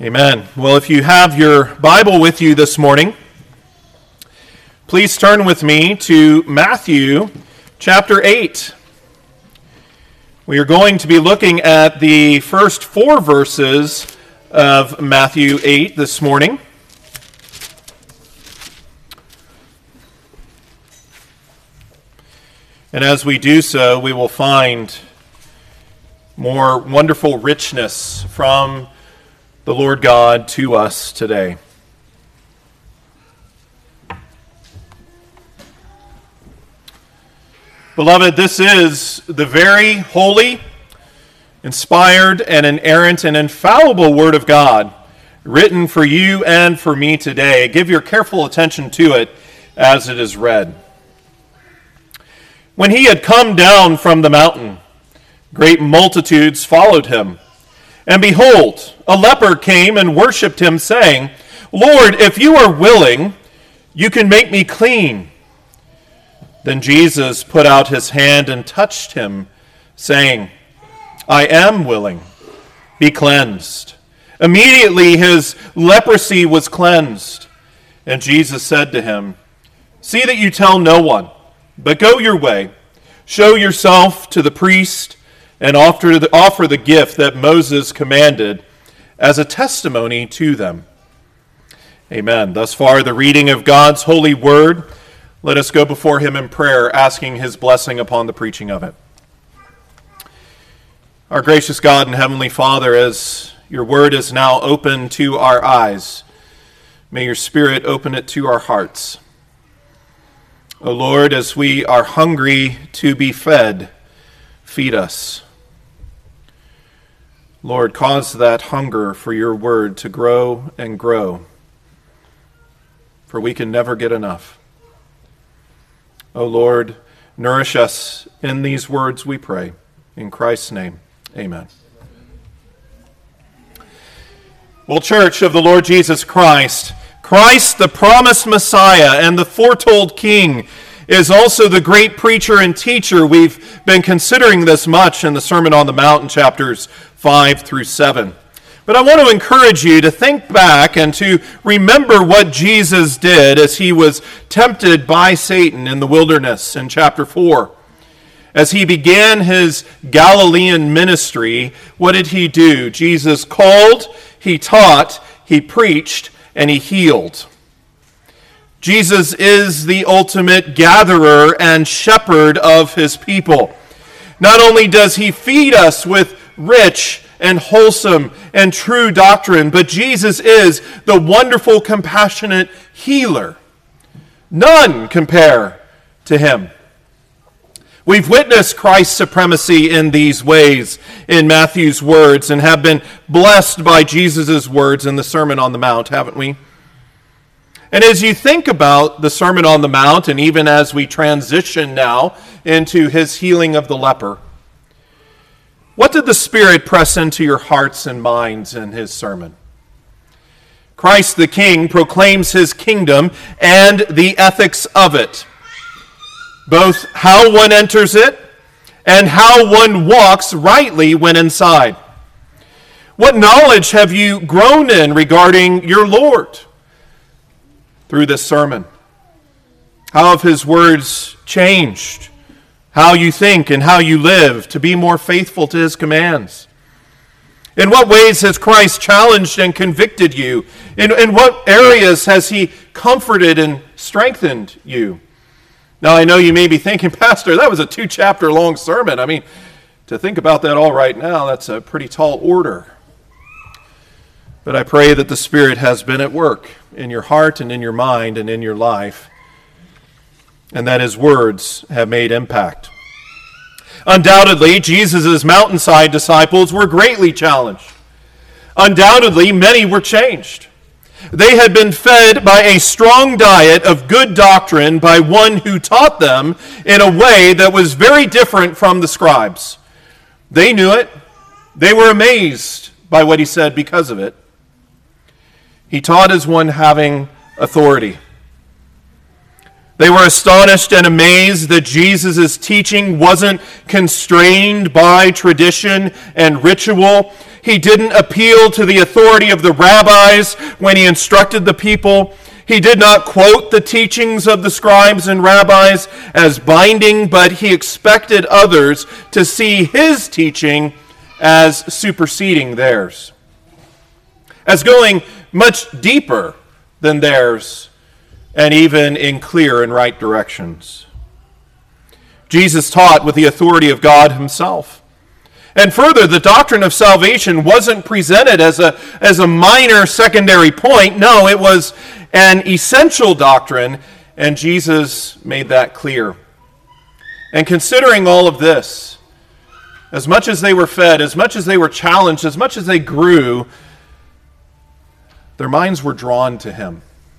Amen. Well, if you have your Bible with you this morning, please turn with me to Matthew chapter 8. We are going to be looking at the first 4 verses of Matthew 8 this morning. And as we do so, we will find more wonderful richness from the Lord God to us today. Beloved, this is the very holy, inspired, and inerrant and infallible Word of God, written for you and for me today. Give your careful attention to it as it is read. When he had come down from the mountain, great multitudes followed him. And behold, a leper came and worshipped him, saying, Lord, if you are willing, you can make me clean. Then Jesus put out his hand and touched him, saying, I am willing, be cleansed. Immediately his leprosy was cleansed. And Jesus said to him, See that you tell no one, but go your way, show yourself to the priest, and offer the gift that Moses commanded as a testimony to them. Amen. Thus far, the reading of God's holy word. Let us go before him in prayer, asking his blessing upon the preaching of it. Our gracious God and Heavenly Father, as your word is now open to our eyes, may your Spirit open it to our hearts. O Lord, as we are hungry to be fed, feed us. Lord, cause that hunger for your word to grow and grow, for we can never get enough. O Lord, nourish us in these words, we pray. In Christ's name, amen. Well, Church of the Lord Jesus Christ, Christ, the promised Messiah and the foretold King, is also the great preacher and teacher. We've been considering this much in the Sermon on the Mount in chapters 5 through 7. But I want to encourage you to think back and to remember what Jesus did as he was tempted by Satan in the wilderness in chapter 4. As he began his Galilean ministry, what did he do? Jesus called, he taught, he preached, and he healed. Jesus is the ultimate gatherer and shepherd of his people. Not only does he feed us with rich and wholesome and true doctrine, but Jesus is the wonderful, compassionate healer. None compare to him. We've witnessed Christ's supremacy in these ways in Matthew's words and have been blessed by Jesus' words in the Sermon on the Mount, haven't we? And as you think about the Sermon on the Mount, and even as we transition now into his healing of the leper, what did the Spirit press into your hearts and minds in his sermon? Christ the King proclaims his kingdom and the ethics of it, both how one enters it and how one walks rightly when inside. What knowledge have you grown in regarding your Lord through this sermon? How have his words changed how you think and how you live to be more faithful to his commands? In what ways has Christ challenged and convicted you? In what areas has he comforted and strengthened you? Now, I know you may be thinking, Pastor, that was a 2-chapter long sermon. I mean, to think about that all right now, that's a pretty tall order. But I pray that the Spirit has been at work in your heart and in your mind and in your life, and that his words have made impact. Undoubtedly, Jesus' mountainside disciples were greatly challenged. Undoubtedly, many were changed. They had been fed by a strong diet of good doctrine by one who taught them in a way that was very different from the scribes. They knew it. They were amazed by what he said because of it. He taught as one having authority. They were astonished and amazed that Jesus' teaching wasn't constrained by tradition and ritual. He didn't appeal to the authority of the rabbis when he instructed the people. He did not quote the teachings of the scribes and rabbis as binding, but he expected others to see his teaching as superseding theirs, as going much deeper than theirs, and even in clear and right directions. Jesus taught with the authority of God himself. And further, the doctrine of salvation wasn't presented as a minor secondary point. No, it was an essential doctrine, and Jesus made that clear. And considering all of this, as much as they were fed, as much as they were challenged, as much as they grew, their minds were drawn to him.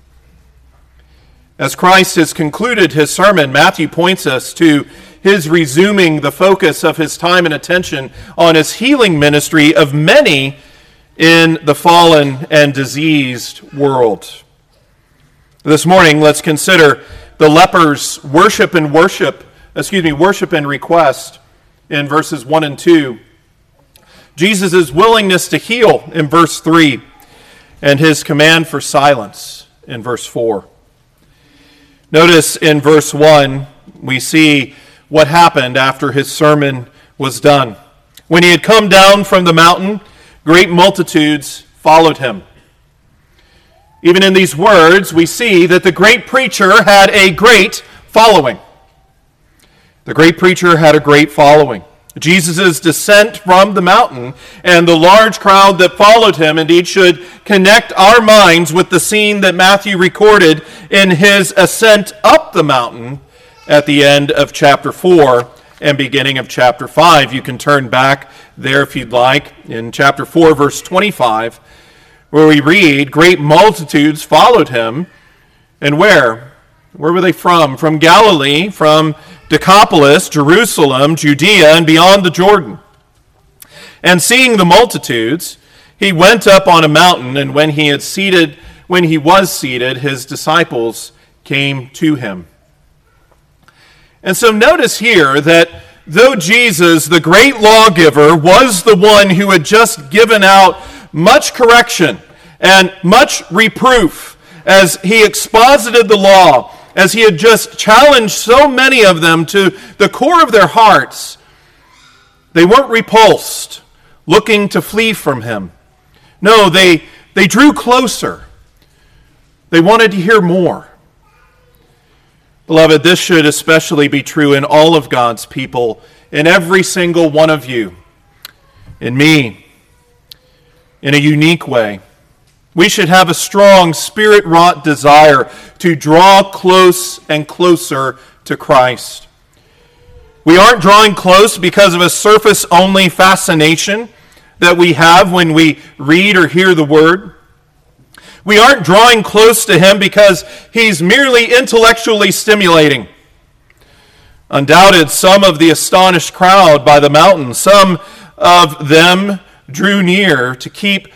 As Christ has concluded his sermon, Matthew points us to his resuming the focus of his time and attention on his healing ministry of many in the fallen and diseased world. This morning, let's consider the leper's worship and request in verses 1 and 2. Jesus' willingness to heal in verse 3, and his command for silence in verse 4. Notice in verse 1, we see what happened after his sermon was done. When he had come down from the mountain, great multitudes followed him. Even in these words, we see that the great preacher had a great following. The great preacher had a great following. Jesus' descent from the mountain and the large crowd that followed him indeed should connect our minds with the scene that Matthew recorded in his ascent up the mountain at the end of chapter 4 and beginning of chapter 5. You can turn back there if you'd like in chapter 4, verse 25, where we read, great multitudes followed him. And where? Where were they from? From Galilee, from Decapolis, Jerusalem, Judea, and beyond the Jordan. And seeing the multitudes, he went up on a mountain, and when he was seated, his disciples came to him. And so notice here that though Jesus, the great lawgiver, was the one who had just given out much correction and much reproof as he exposited the law, as he had just challenged so many of them to the core of their hearts, they weren't repulsed, looking to flee from him. No, they drew closer. They wanted to hear more. Beloved, this should especially be true in all of God's people, in every single one of you, in me, in a unique way. We should have a strong, spirit-wrought desire to draw close and closer to Christ. We aren't drawing close because of a surface-only fascination that we have when we read or hear the Word. We aren't drawing close to him because he's merely intellectually stimulating. Undoubted, some of the astonished crowd by the mountain, some of them drew near to keep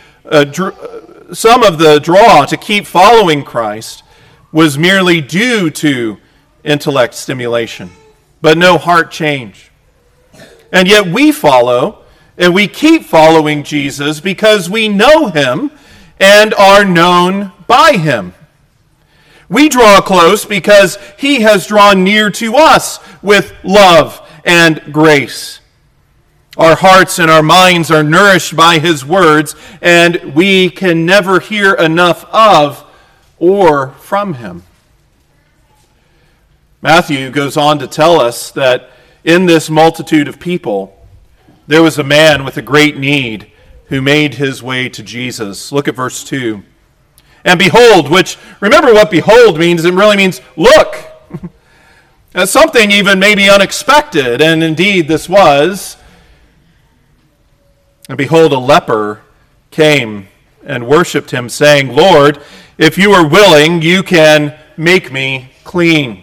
some of the draw to keep following Christ was merely due to intellect stimulation, but no heart change. And yet we follow, and we keep following Jesus because we know him and are known by him. We draw close because he has drawn near to us with love and grace. Our hearts and our minds are nourished by his words, and we can never hear enough of or from him. Matthew goes on to tell us that in this multitude of people, there was a man with a great need who made his way to Jesus. Look at verse 2. And behold, which, remember what behold means, it really means look. That's something even maybe unexpected, and indeed this was. And behold, a leper came and worshipped him, saying, Lord, if you are willing, you can make me clean.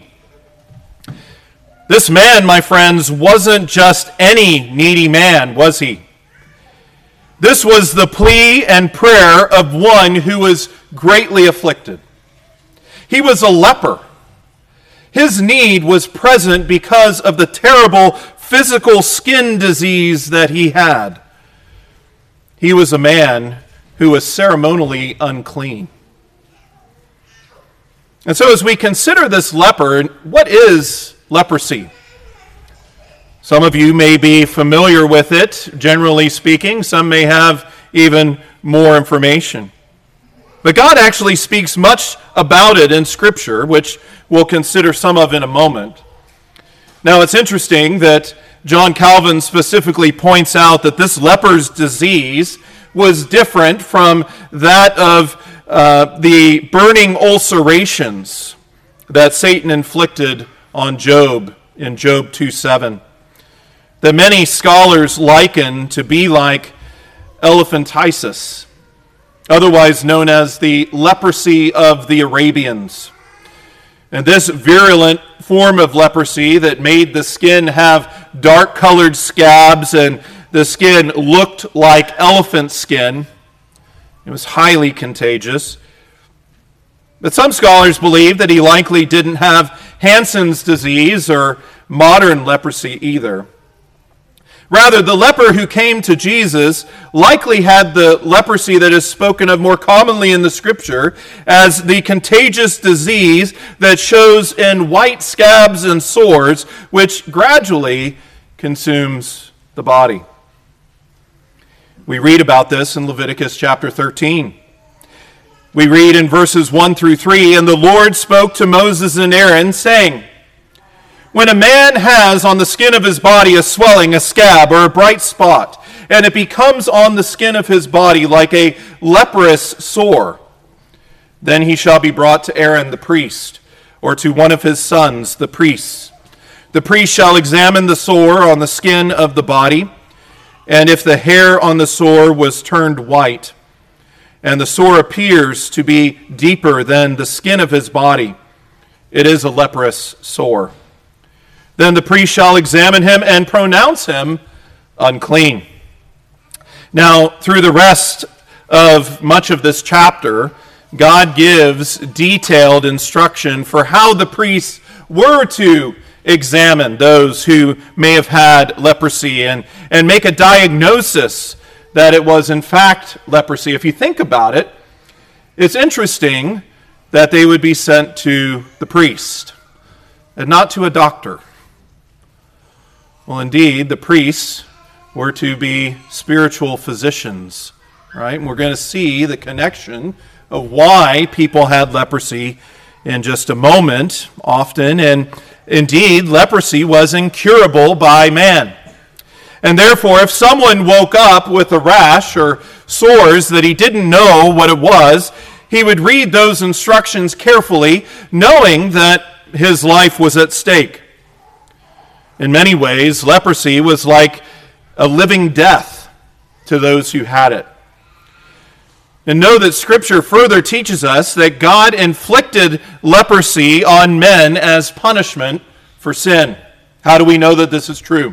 This man, my friends, wasn't just any needy man, was he? This was the plea and prayer of one who was greatly afflicted. He was a leper. His need was present because of the terrible physical skin disease that he had. He was a man who was ceremonially unclean. And so as we consider this leper, what is leprosy? Some of you may be familiar with it, generally speaking. Some may have even more information. But God actually speaks much about it in Scripture, which we'll consider some of in a moment. Now, it's interesting that John Calvin specifically points out that this leper's disease was different from that of the burning ulcerations that Satan inflicted on Job in Job 2:7, that many scholars liken to be like elephantiasis, otherwise known as the leprosy of the Arabians. And this virulent form of leprosy that made the skin have dark-colored scabs and the skin looked like elephant skin, it was highly contagious. But some scholars believe that he likely didn't have Hansen's disease or modern leprosy either. Rather, the leper who came to Jesus likely had the leprosy that is spoken of more commonly in the Scripture as the contagious disease that shows in white scabs and sores, which gradually consumes the body. We read about this in Leviticus chapter 13. We read in verses 1 through 3, "And the Lord spoke to Moses and Aaron, saying, When a man has on the skin of his body a swelling, a scab, or a bright spot, and it becomes on the skin of his body like a leprous sore, then he shall be brought to Aaron the priest, or to one of his sons, the priests. The priest shall examine the sore on the skin of the body, and if the hair on the sore was turned white, and the sore appears to be deeper than the skin of his body, it is a leprous sore. Then the priest shall examine him and pronounce him unclean." Now, through the rest of much of this chapter, God gives detailed instruction for how the priests were to examine those who may have had leprosy and make a diagnosis that it was in fact leprosy. If you think about it, it's interesting that they would be sent to the priest and not to a doctor. Well, indeed, the priests were to be spiritual physicians, right? And we're going to see the connection of why people had leprosy in just a moment, often. And indeed, leprosy was incurable by man. And therefore, if someone woke up with a rash or sores that he didn't know what it was, he would read those instructions carefully, knowing that his life was at stake. In many ways, leprosy was like a living death to those who had it. And know that Scripture further teaches us that God inflicted leprosy on men as punishment for sin. How do we know that this is true?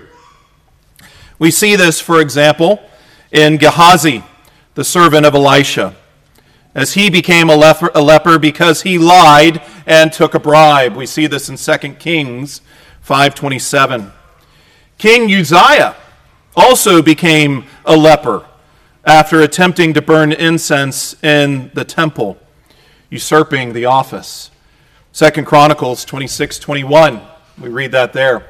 We see this, for example, in Gehazi, the servant of Elisha, as he became a leper because he lied and took a bribe. We see this in 2 Kings 5:27. King Uzziah also became a leper after attempting to burn incense in the temple, usurping the office. 2 Chronicles 26:21, we read that there.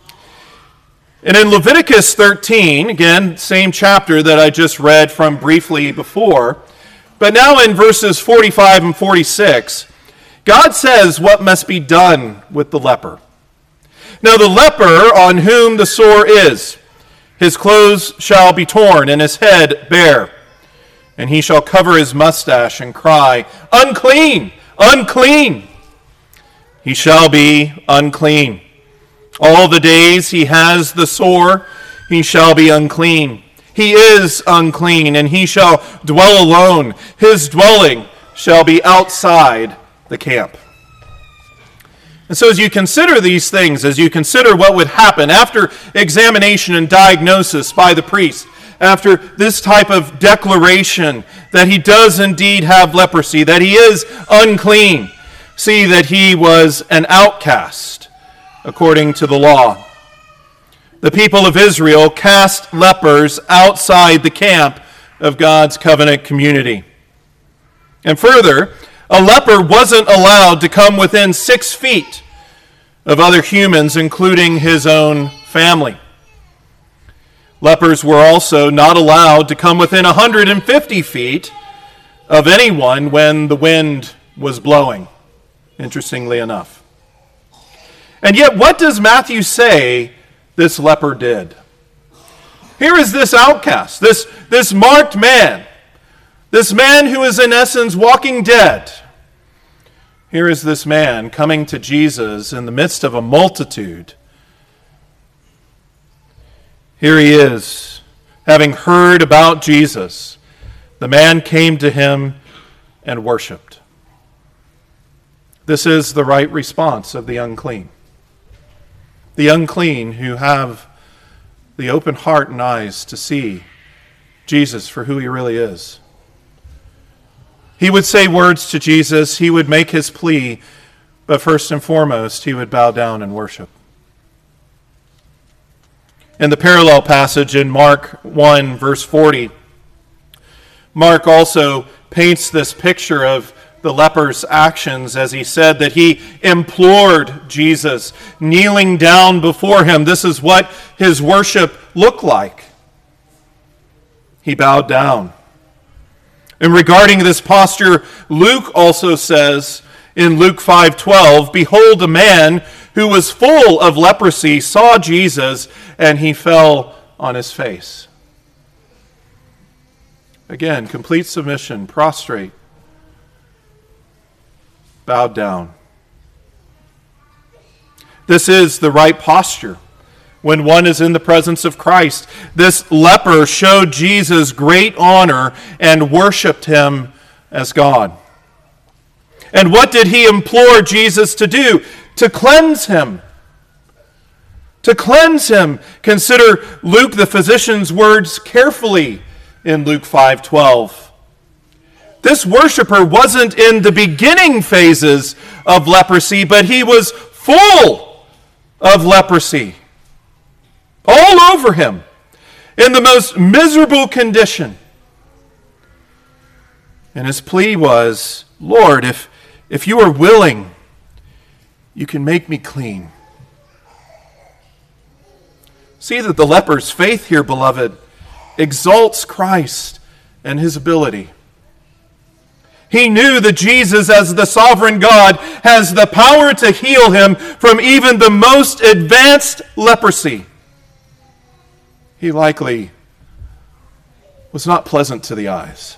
And in Leviticus 13, again, same chapter that I just read from briefly before, but now in verses 45 and 46, God says what must be done with the leper. Now the leper on whom the sore is, his clothes shall be torn and his head bare, and he shall cover his mustache and cry, "Unclean, unclean!" He shall be unclean. All the days he has the sore, he shall be unclean. He is unclean, and he shall dwell alone. His dwelling shall be outside the camp. And so as you consider these things, as you consider what would happen after examination and diagnosis by the priest, after this type of declaration that he does indeed have leprosy, that he is unclean, see that he was an outcast according to the law. The people of Israel cast lepers outside the camp of God's covenant community. And further, a leper wasn't allowed to come within 6 feet of other humans, including his own family. Lepers were also not allowed to come within 150 feet of anyone when the wind was blowing, interestingly enough. And yet, what does Matthew say this leper did? Here is this outcast, this marked man, this man who is in essence walking dead. Here is this man coming to Jesus in the midst of a multitude. Here he is, having heard about Jesus. The man came to him and worshiped. This is the right response of the unclean. The unclean who have the open heart and eyes to see Jesus for who he really is. He would say words to Jesus, he would make his plea, but first and foremost, he would bow down and worship. In the parallel passage in Mark 1, verse 40, Mark also paints this picture of the leper's actions as he said that he implored Jesus, kneeling down before him. This is what his worship looked like. He bowed down. And regarding this posture, Luke also says in Luke 5:12, "Behold, a man who was full of leprosy saw Jesus, and he fell on his face." Again, complete submission, prostrate, bowed down. This is the right posture when one is in the presence of Christ. This leper showed Jesus great honor and worshiped him as God. And what did he implore Jesus to do? To cleanse him. To cleanse him. Consider Luke the physician's words carefully in Luke 5:12. This worshiper wasn't in the beginning phases of leprosy, but he was full of leprosy. All over him, in the most miserable condition. And his plea was, "Lord, if you are willing, you can make me clean." See that the leper's faith here, beloved, exalts Christ and his ability. He knew that Jesus, as the sovereign God, has the power to heal him from even the most advanced leprosy. He likely was not pleasant to the eyes.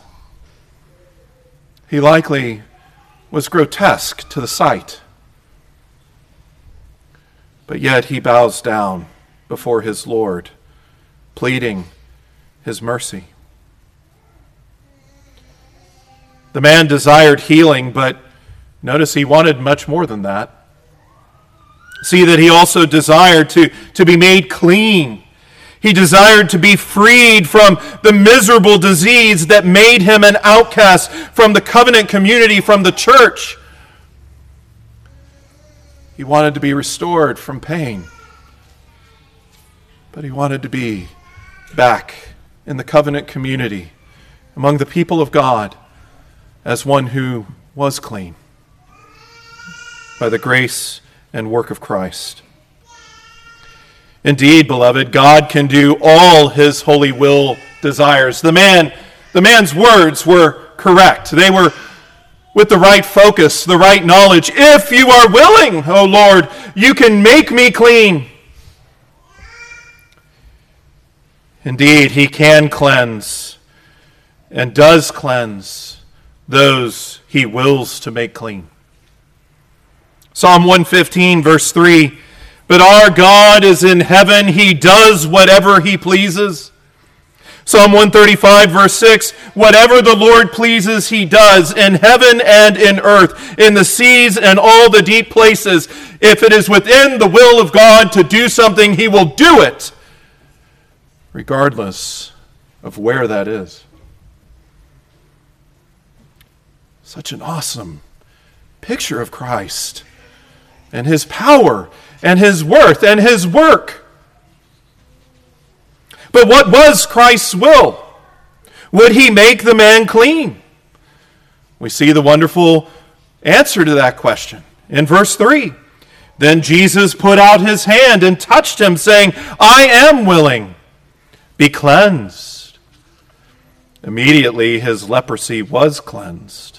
He likely was grotesque to the sight. But yet he bows down before his Lord, pleading his mercy. The man desired healing, but notice he wanted much more than that. See that he also desired to be made clean. He desired to be freed from the miserable disease that made him an outcast from the covenant community, from the church. He wanted to be restored from pain. But he wanted to be back in the covenant community, among the people of God, as one who was clean by the grace and work of Christ. Indeed, beloved, God can do all his holy will desires. The man's words were correct. They were with the right focus, the right knowledge. If you are willing, O Lord, you can make me clean. Indeed, he can cleanse and does cleanse those he wills to make clean. Psalm 115, verse 3, "But our God is in heaven, he does whatever he pleases." Psalm 135, verse 6, "Whatever the Lord pleases, he does, in heaven and in earth, in the seas and all the deep places. If it is within the will of God to do something, he will do it, regardless of where that is." Such an awesome picture of Christ and his power and his worth and his work. But what was Christ's will? Would he make the man clean? We see the wonderful answer to that question in verse 3. Then Jesus put out his hand and touched him, saying, I am willing. Be cleansed. Immediately his leprosy was cleansed.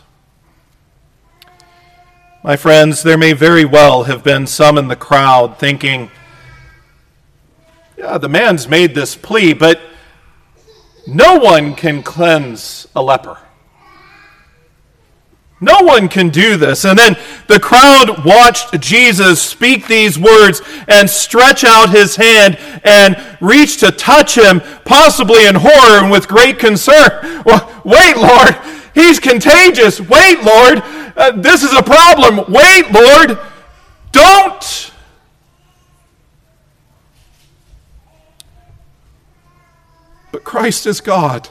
My friends, there may very well have been some in the crowd thinking, yeah, the man's made this plea, but no one can cleanse a leper. No one can do this. And then the crowd watched Jesus speak these words and stretch out his hand and reach to touch him, possibly in horror and with great concern. Well, wait, Lord, he's contagious. Wait, Lord, this is a problem. Wait, Lord, don't. But Christ is God.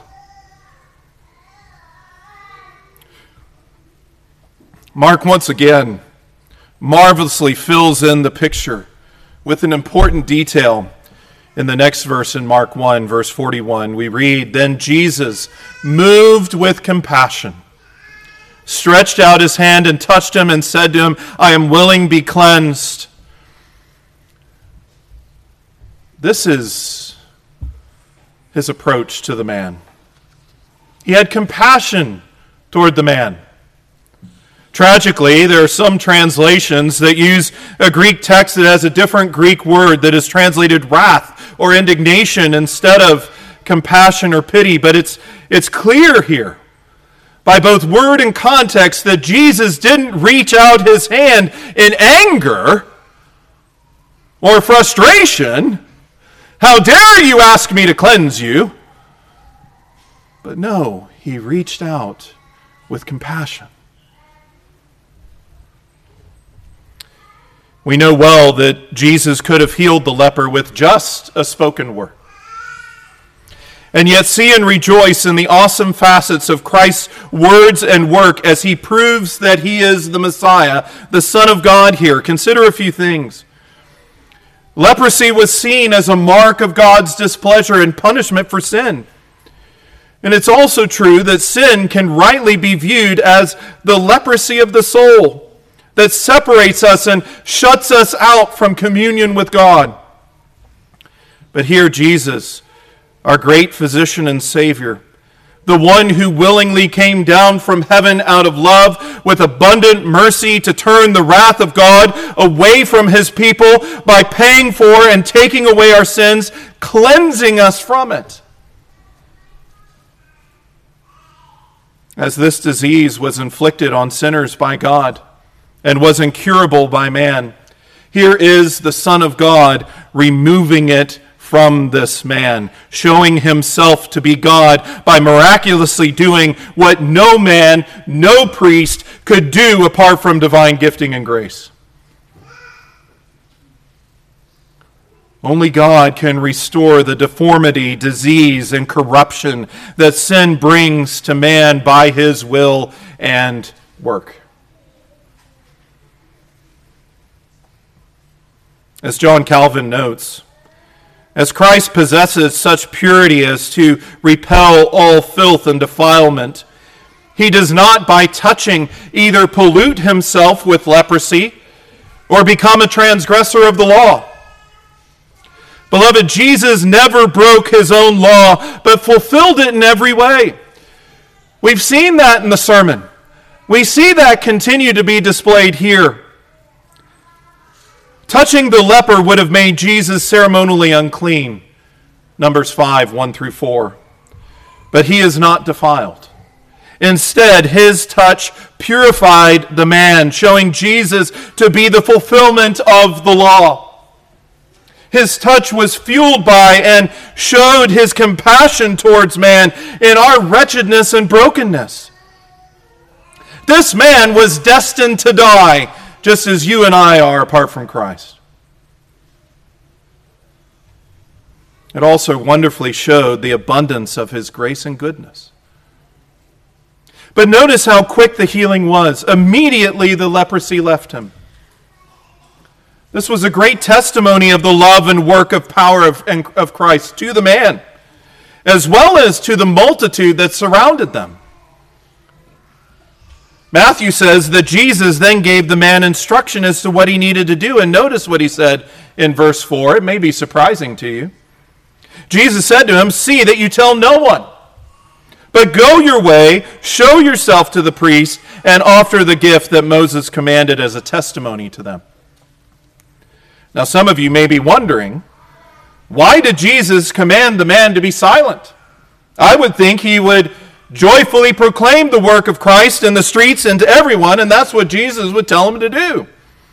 Mark once again marvelously fills in the picture with an important detail. In the next verse in Mark 1, verse 41, we read, Then Jesus, moved with compassion, stretched out his hand and touched him and said to him, I am willing, be cleansed. This is his approach to the man. He had compassion toward the man. Tragically, there are some translations that use a Greek text that has a different Greek word that is translated wrath or indignation instead of compassion or pity. But it's clear here, by both word and context, that Jesus didn't reach out his hand in anger or frustration. How dare you ask me to cleanse you? But no, he reached out with compassion. We know well that Jesus could have healed the leper with just a spoken word. And yet see and rejoice in the awesome facets of Christ's words and work as he proves that he is the Messiah, the Son of God here. Consider a few things. Leprosy was seen as a mark of God's displeasure and punishment for sin. And it's also true that sin can rightly be viewed as the leprosy of the soul that separates us and shuts us out from communion with God. But here Jesus, our great physician and Savior, the one who willingly came down from heaven out of love with abundant mercy to turn the wrath of God away from his people by paying for and taking away our sins, cleansing us from it. As this disease was inflicted on sinners by God and was incurable by man, here is the Son of God removing it from this man, showing himself to be God by miraculously doing what no man, no priest could do apart from divine gifting and grace. Only God can restore the deformity, disease, and corruption that sin brings to man by his will and work. As John Calvin notes, as Christ possesses such purity as to repel all filth and defilement, he does not, by touching, either pollute himself with leprosy or become a transgressor of the law. Beloved, Jesus never broke his own law, but fulfilled it in every way. We've seen that in the sermon. We see that continue to be displayed here. Touching the leper would have made Jesus ceremonially unclean. Numbers 5, 1 through 4. But he is not defiled. Instead, his touch purified the man, showing Jesus to be the fulfillment of the law. His touch was fueled by and showed his compassion towards man in our wretchedness and brokenness. This man was destined to die, just as you and I are apart from Christ. It also wonderfully showed the abundance of his grace and goodness. But notice how quick the healing was. Immediately the leprosy left him. This was a great testimony of the love and work of power of Christ to the man, as well as to the multitude that surrounded them. Matthew says that Jesus then gave the man instruction as to what he needed to do. And notice what he said in verse 4. It may be surprising to you. Jesus said to him, "See that you tell no one, but go your way, show yourself to the priest, and offer the gift that Moses commanded as a testimony to them." Now some of you may be wondering, why did Jesus command the man to be silent? I would think he would joyfully proclaim the work of Christ in the streets and to everyone, and that's what Jesus would tell him to do.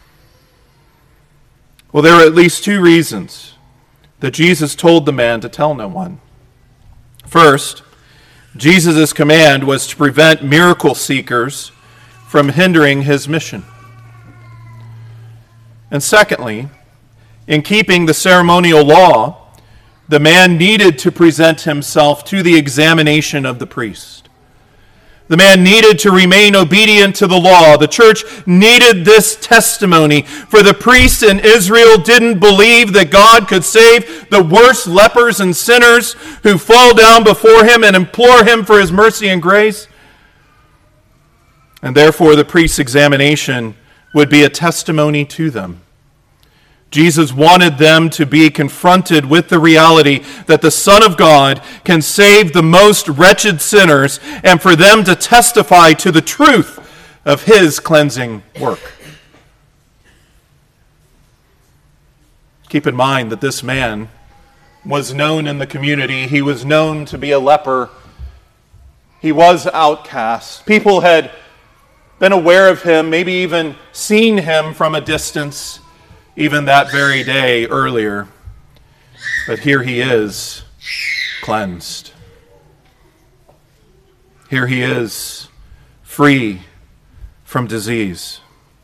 Well, there are at least two reasons that Jesus told the man to tell no one. First, Jesus' command was to prevent miracle seekers from hindering his mission. And secondly, in keeping the ceremonial law, the man needed to present himself to the examination of the priest. The man needed to remain obedient to the law. The church needed this testimony, for the priests in Israel didn't believe that God could save the worst lepers and sinners who fall down before him and implore him for his mercy and grace. And therefore the priest's examination would be a testimony to them. Jesus wanted them to be confronted with the reality that the Son of God can save the most wretched sinners, and for them to testify to the truth of his cleansing work. Keep in mind that this man was known in the community. He was known to be a leper. He was outcast. People had been aware of him, maybe even seen him from a distance, even that very day earlier. But here he is, cleansed. Here he is, free from disease.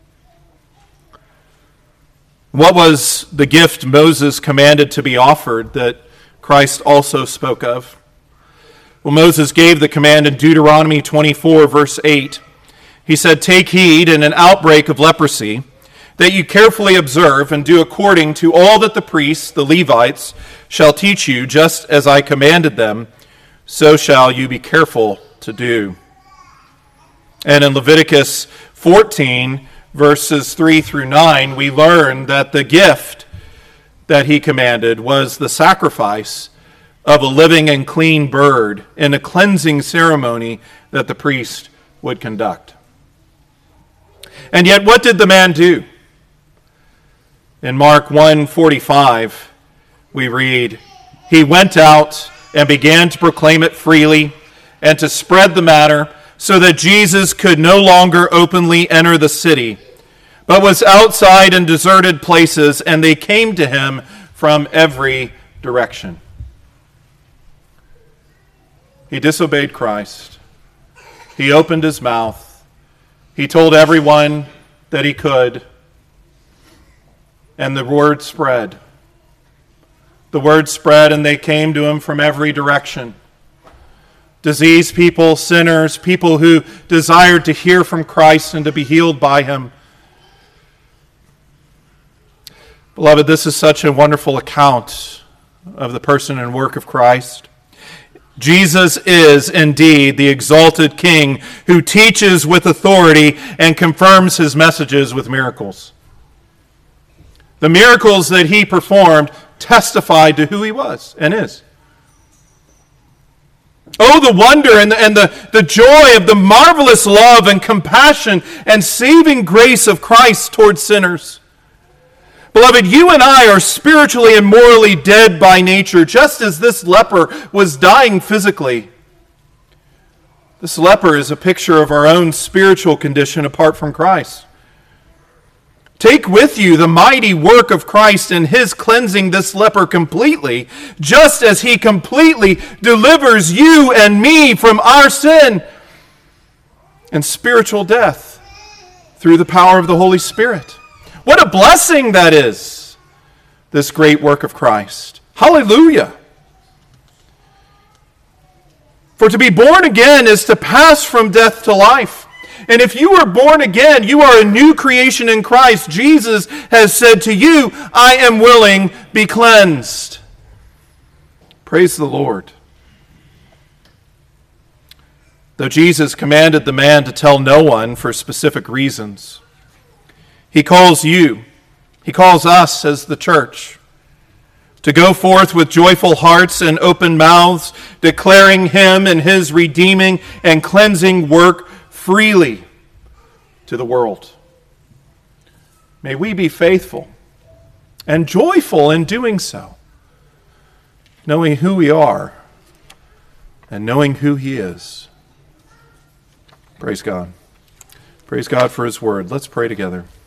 What was the gift Moses commanded to be offered that Christ also spoke of? Well, Moses gave the command in Deuteronomy 24, verse 8. He said, "Take heed in an outbreak of leprosy, that you carefully observe and do according to all that the priests, the Levites, shall teach you, just as I commanded them, so shall you be careful to do." And in Leviticus 14, verses 3 through 9, we learn that the gift that he commanded was the sacrifice of a living and clean bird in a cleansing ceremony that the priest would conduct. And yet, what did the man do? In Mark 1:45, we read, "He went out and began to proclaim it freely and to spread the matter, so that Jesus could no longer openly enter the city, but was outside in deserted places, and they came to him from every direction." He disobeyed Christ. He opened his mouth. He told everyone that he could. And the word spread. The word spread, and they came to him from every direction. Diseased people, sinners, people who desired to hear from Christ and to be healed by him. Beloved, this is such a wonderful account of the person and work of Christ. Jesus is indeed the exalted King who teaches with authority and confirms his messages with miracles. The miracles that he performed testified to who he was and is. Oh, the wonder and the joy of the marvelous love and compassion and saving grace of Christ towards sinners. Beloved, you and I are spiritually and morally dead by nature, just as this leper was dying physically. This leper is a picture of our own spiritual condition apart from Christ. Take with you the mighty work of Christ in his cleansing this leper completely, just as he completely delivers you and me from our sin and spiritual death through the power of the Holy Spirit. What a blessing that is, this great work of Christ. Hallelujah. For to be born again is to pass from death to life. And if you are born again, you are a new creation in Christ. Jesus has said to you, I am willing, be cleansed. Praise the Lord. Though Jesus commanded the man to tell no one for specific reasons, he calls us as the church, to go forth with joyful hearts and open mouths, declaring him and his redeeming and cleansing work freely to the world. May we be faithful and joyful in doing so, knowing who we are and knowing who he is. Praise God. Praise God for his word. Let's pray together.